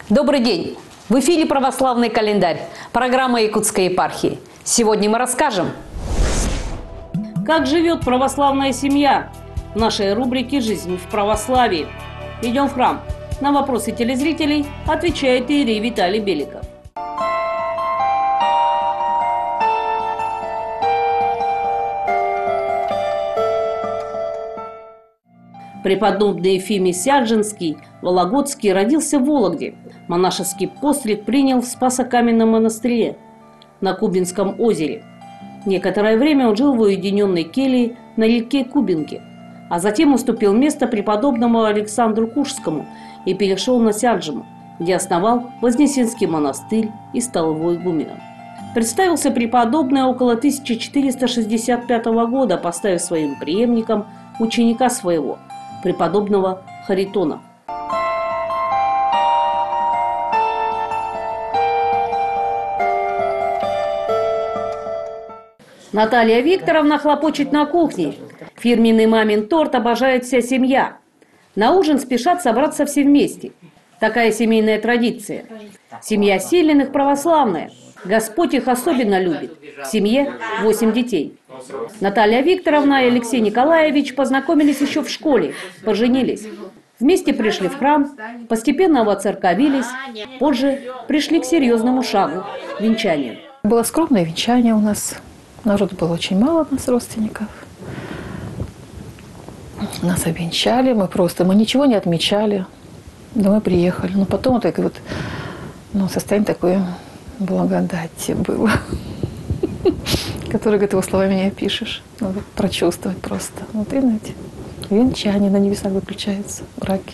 Добрый день! В эфире «Православный календарь», программа Якутской епархии. Сегодня мы расскажем, как живет православная семья в нашей рубрике «Жизнь в православии». Идем в храм. На вопросы телезрителей отвечает иерей Виталий Беликов. Преподобный Ефимий Сяджинский, Вологодский, родился в Вологде. Монашеский постриг принял в Спасо-Каменном монастыре на Кубинском озере. Некоторое время он жил в уединенной келье на реке Кубинке, а затем уступил место преподобному Александру Куршскому и перешел на Сяджиму, где основал Вознесенский монастырь и стал его игуменом. Представился преподобный около 1465 года, поставив своим преемником ученика своего, преподобного Харитона. Наталья Викторовна хлопочет на кухне. Фирменный мамин торт обожает вся семья. На ужин спешат собраться все вместе. Такая семейная традиция. Семья Силиных православная. Господь их особенно любит. В семье 8 детей. Наталья Викторовна и Алексей Николаевич познакомились еще в школе, поженились. Вместе пришли в храм, постепенно воцерковились, позже пришли к серьезному шагу – венчанию. Было скромное венчание у нас. Народу было очень мало у нас родственников. Нас обвенчали, мы ничего не отмечали. Домой приехали. Но потом вот это состояние такое благодати было, которое, говорит, его словами не опишешь. Надо прочувствовать просто. Вот и знаете, венчание на небесах выключается, браки.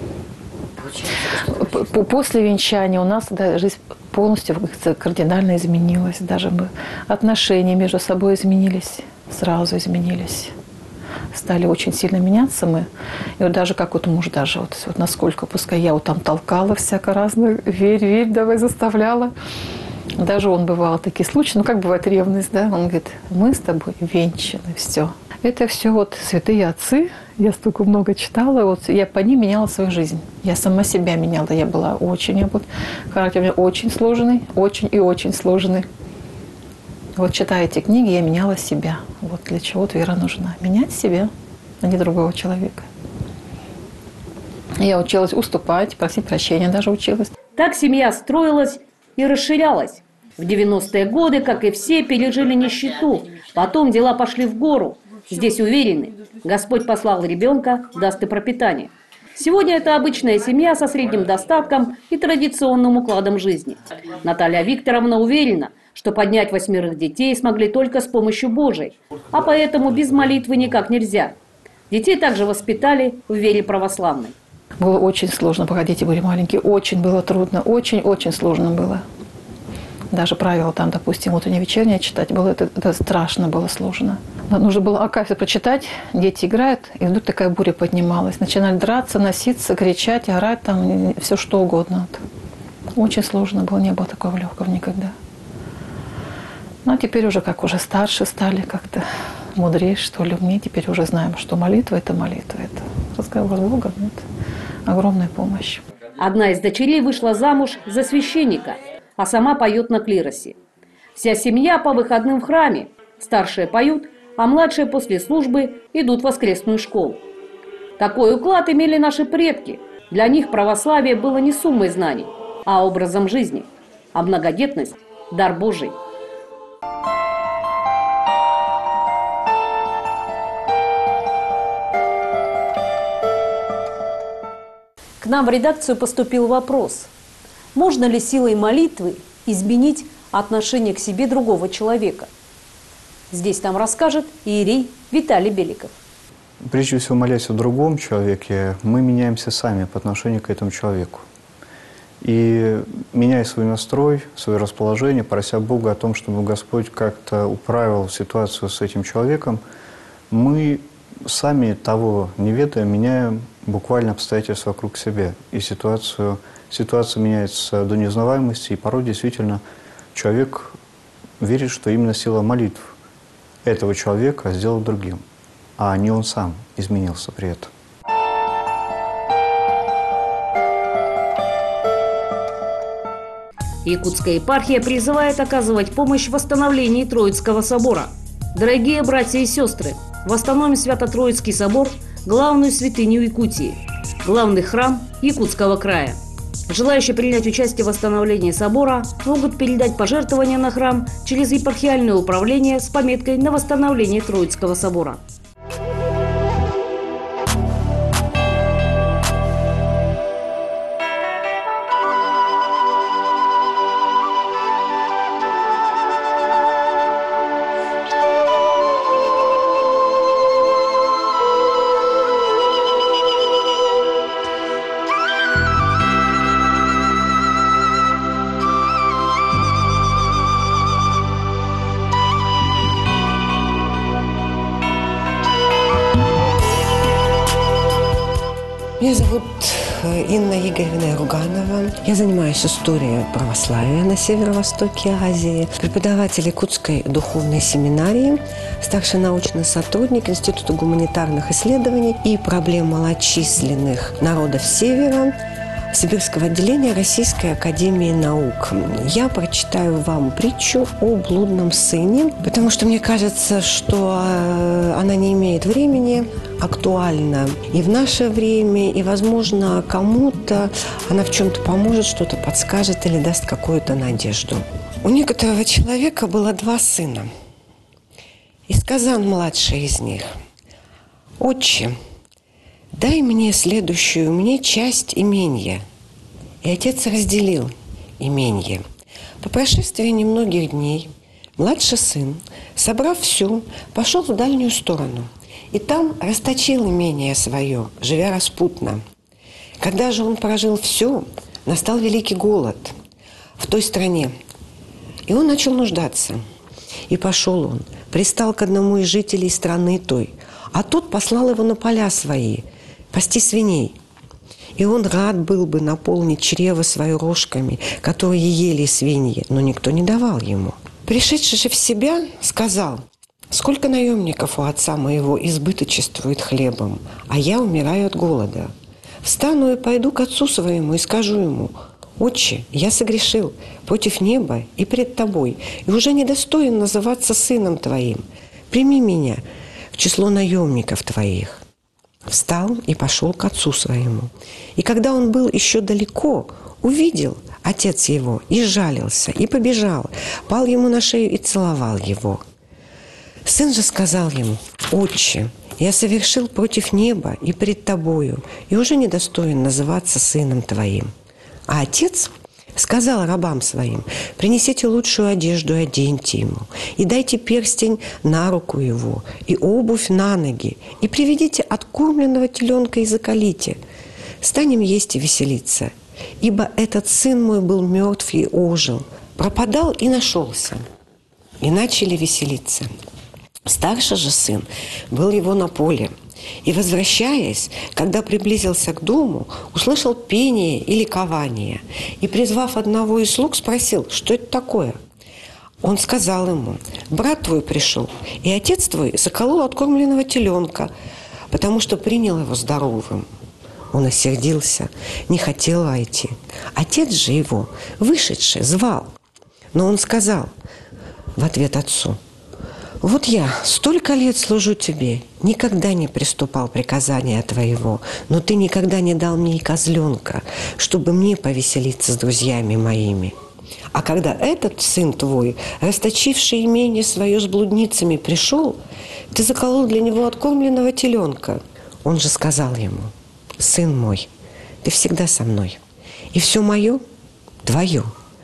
После венчания у нас жизнь полностью кардинально изменилась. Даже отношения между собой изменились, сразу изменились. Стали очень сильно меняться мы. И вот даже как вот муж, даже вот насколько, пускай я вот там толкала всяко разное, верь, давай заставляла. Даже он бывал такие случаи, как бывает ревность, да, он говорит, мы с тобой венчаны, все. Это все вот святые отцы, я столько много читала, вот я по ним меняла свою жизнь. Я сама себя меняла, я была характер у меня очень сложный, очень и очень сложный. Вот читая эти книги, я меняла себя. Вот для чего вера нужна. Менять себя, а не другого человека. Я училась уступать, просить прощения даже училась. Так семья строилась и расширялась. В 90-е годы, как и все, пережили нищету. Потом дела пошли в гору. Здесь уверены, Господь послал ребенка, даст и пропитание. Сегодня это обычная семья со средним достатком и традиционным укладом жизни. Наталья Викторовна уверена, что поднять 8 детей смогли только с помощью Божией, а поэтому без молитвы никак нельзя. Детей также воспитали в вере православной. Было очень сложно, пока дети были маленькие, очень было трудно, очень-очень сложно было. Даже правила там, допустим, утреннее, вечернее читать, это страшно было сложно. Нужно было Акафист прочитать, дети играют, и вдруг такая буря поднималась. Начинали драться, носиться, кричать, орать, там, все что угодно. Очень сложно было, не было такого легкого никогда. Ну, а теперь уже старше стали, как-то мудрее, что ли. Мы теперь уже знаем, что молитва – это разговор с Богом, это огромная помощь. Одна из дочерей вышла замуж за священника, а сама поет на клиросе. Вся семья по выходным в храме. Старшие поют, а младшие после службы идут в воскресную школу. Такой уклад имели наши предки. Для них православие было не суммой знаний, а образом жизни. А многодетность – дар Божий. к нам в редакцию поступил вопрос. Можно ли силой молитвы изменить отношение к себе другого человека? Здесь нам расскажет иерей Виталий Беликов. Прежде всего, молясь о другом человеке, мы меняемся сами по отношению к этому человеку. И меняя свой настрой, свое расположение, прося Бога о том, чтобы Господь как-то управил ситуацию с этим человеком, мы сами, того не ведая, меняем буквально обстоятельства вокруг себя. И ситуация меняется до неузнаваемости, и порой действительно человек верит, что именно сила молитв этого человека сделала другим, а не он сам изменился при этом. Якутская епархия призывает оказывать помощь в восстановлении Троицкого собора. Дорогие братья и сестры, восстановим Свято-Троицкий собор, главную святыню Якутии, главный храм Якутского края. Желающие принять участие в восстановлении собора могут передать пожертвования на храм через епархиальное управление с пометкой на восстановление Троицкого собора. Меня зовут Инна Игоревна Руганова. Я занимаюсь историей православия на северо-востоке Азии. Преподаватель Якутской духовной семинарии, старший научный сотрудник Института гуманитарных исследований и проблем малочисленных народов Севера Сибирского отделения Российской академии наук. Я прочитаю вам притчу о блудном сыне, потому что мне кажется, что она не имеет времени, актуальна и в наше время, и, возможно, кому-то она в чем-то поможет, что-то подскажет или даст какую-то надежду. У некоторого человека было 2 сына. И сказал младший из них: «Отче, дай мне следующую мне часть имения». И отец разделил имение. По прошествии немногих дней младший сын, собрав все, пошел в дальнюю сторону. И там расточил имение свое, живя распутно. Когда же он прожил все, настал великий голод в той стране. И он начал нуждаться. И пошел он, пристал к одному из жителей страны той, а тот послал его на поля свои пасти свиней. И он рад был бы наполнить чрево свое рожками, которые ели свиньи, но никто не давал ему. Пришедший же в себя, сказал: «Сколько наемников у отца моего избыточествует хлебом, а я умираю от голода. Встану и пойду к отцу своему и скажу ему: Отче, я согрешил против неба и пред тобой, и уже недостоин называться сыном твоим. Прими меня в число наемников твоих». Встал и пошел к отцу своему. И когда он был еще далеко, увидел отец его и сжалился, и побежал, пал ему на шею и целовал его. Сын же сказал ему: «Отче, я совершил против неба и пред тобою, и уже недостоин называться сыном твоим». А отец сказал рабам своим: «Принесите лучшую одежду и оденьте ему, и дайте перстень на руку его, и обувь на ноги, и приведите откормленного теленка и заколите. Станем есть и веселиться, ибо этот сын мой был мертв и ожил, пропадал и нашелся». И начали веселиться. Старший же сын был его на поле, и, возвращаясь, когда приблизился к дому, услышал пение и ликование, и, призвав одного из слуг, спросил: «Что это такое?» Он сказал ему: «Брат твой пришел, и отец твой заколол откормленного теленка, потому что принял его здоровым». Он осердился, не хотел войти. Отец же его, вышедший, звал. Но он сказал в ответ отцу: «Вот я столько лет служу тебе, никогда не приступал приказания твоего, но ты никогда не дал мне и козленка, чтобы мне повеселиться с друзьями моими. А когда этот сын твой, расточивший имение свое с блудницами, пришел, ты заколол для него откормленного теленка». Он же сказал ему: «Сын мой, ты всегда со мной, и все мое твое.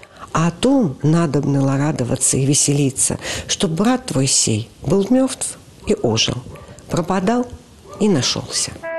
А о том надобно было радоваться и веселиться, что брат твой сей был мертв и ожил, пропадал и нашелся».